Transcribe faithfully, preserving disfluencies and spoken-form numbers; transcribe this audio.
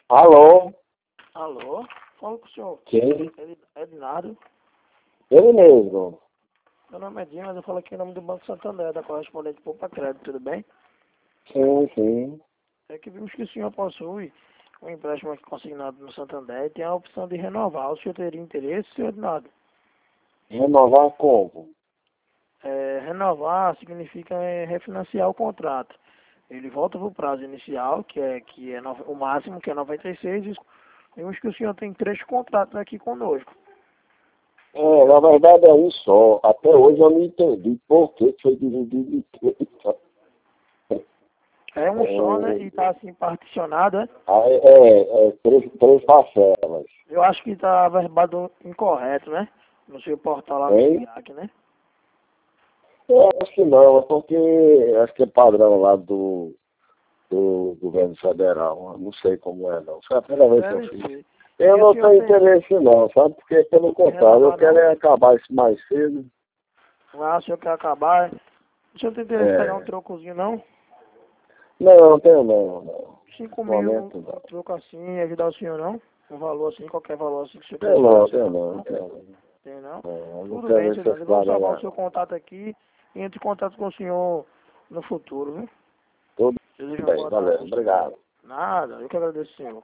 Alô? Alô? Fala com o senhor. Quem? Ed- Ednardo. Ele mesmo. Meu nome é Dinho, mas eu falo aqui em nome do Banco Santander, da correspondente Poupa Crédito, tudo bem? Sim, sim. É que vimos que o senhor possui um empréstimo aqui consignado no Santander e tem a opção de renovar. O senhor teria interesse, senhor Ednardo? Renovar como? É, renovar significa é, refinanciar o contrato. Ele volta para o prazo inicial, que é, que é no- o máximo, que é noventa e seis. E vimos que o senhor tem três contratos aqui conosco. É, na verdade é um só. Até hoje eu não entendi por que foi dividido em três. É um só, né? E está assim particionado, né? É, é, é três, três parcelas. Eu acho que está verbado incorreto, né? No seu portal lá no Hein? FIAC, né? Eu acho que não, é porque acho que é padrão lá do, do governo federal. Eu não sei como é não. Foi a primeira vez que eu Deve fiz. ser. Eu E o não senhor tenho tem interesse não, sabe? Porque pelo contrário, eu renovar quero não? é acabar isso mais cedo. Ah, o senhor quer acabar? O senhor tem interesse em pegar um É. trocozinho, não? Não, não tenho não, não. Cinco No mil, momento um não. troco assim, ajudar o senhor, não? Um valor assim, qualquer valor assim que o senhor Tenho quiser. não, O senhor tenho não, não, não? tenho não. Tem, não? Não, não Tudo tenho bem, senhor. Eu vou necessidade salvar o agora. seu contato aqui e entre em contato com o senhor no futuro, viu? Tudo Desejo uma bem, boa tarde valeu, ao senhor. obrigado. Nada, eu que agradeço, senhor.